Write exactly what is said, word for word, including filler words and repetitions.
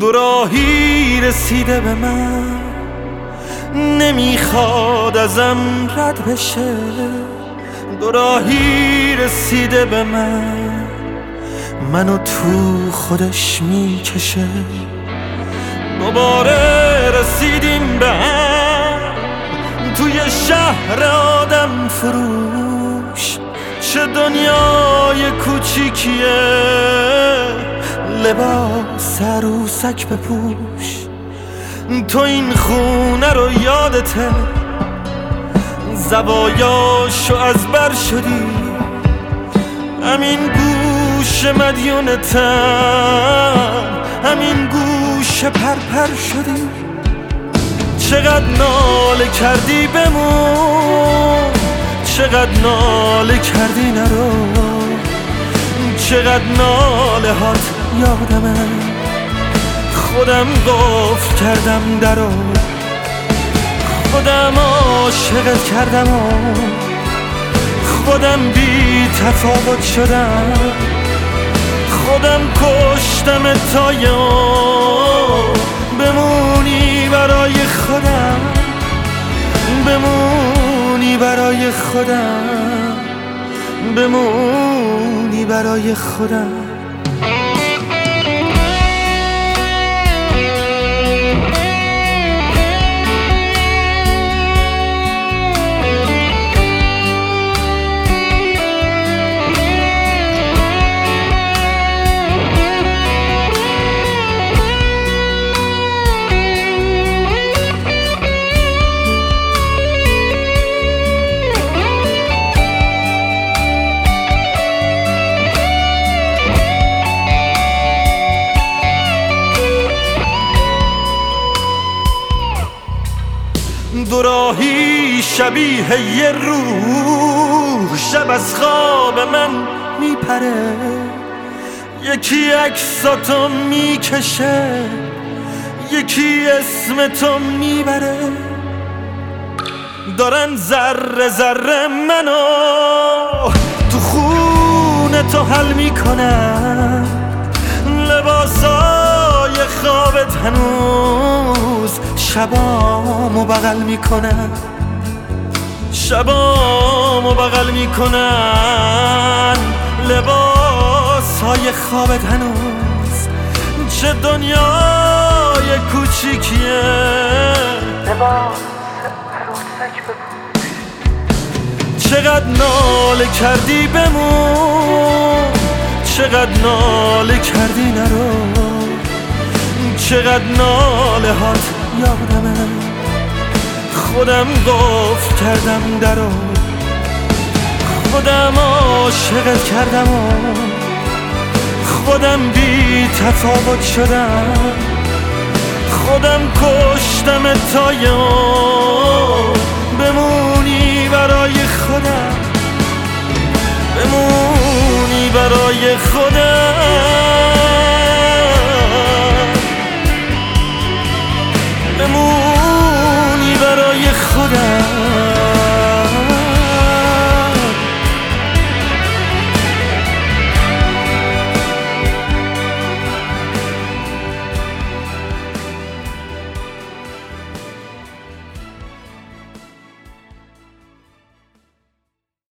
دوراهی رسیده به من، نمیخواد ازم رد بشه. دوراهی رسیده به من، منو تو خودش میکشه. دوباره رسیدیم به هم توی شهر آدم فروش. چه دنیای کوچیکیه، لباس عروسک بپوش. تو این خونه رو یادته، زوایاشو از بر شدی. همین گوش مدیونتم، همین گوش پرپر شدی. چقدر ناله کردی بمون، چقدر ناله کردی نرو. چقدر ناله هات یادمه، خودم قفل کردم درو. خودم عاشقت کردم و خودم بی تفاوت شدم. خودم کشتم تا یار بمونی برای خودم، بمونی برای خودم، بمونی برای خودم. دوراهی شبیه یه روح، شب از خواب من میپره. یکی عکساتو میکشه، یکی اسم تو میبره. دارن ذره ذره منو تو خونه تو حل میکنن. لباسای خوابت هنوز شبامو بغل میکنن، شبامو بغل میکنن. لباسای خوابت هنوز، چه دنیای کوچیکیه. لباس عروسک بپوش. چقدر ناله کردی بمون، چقدر ناله کردی نرو. چقدر ناله هات یادمه، خودم قفل کردم درو. خودم عاشقت کردم و خودم بی تفاوت شدم. خودم کشتم تا یار بمونی برای خودم، بمونی برای خودم.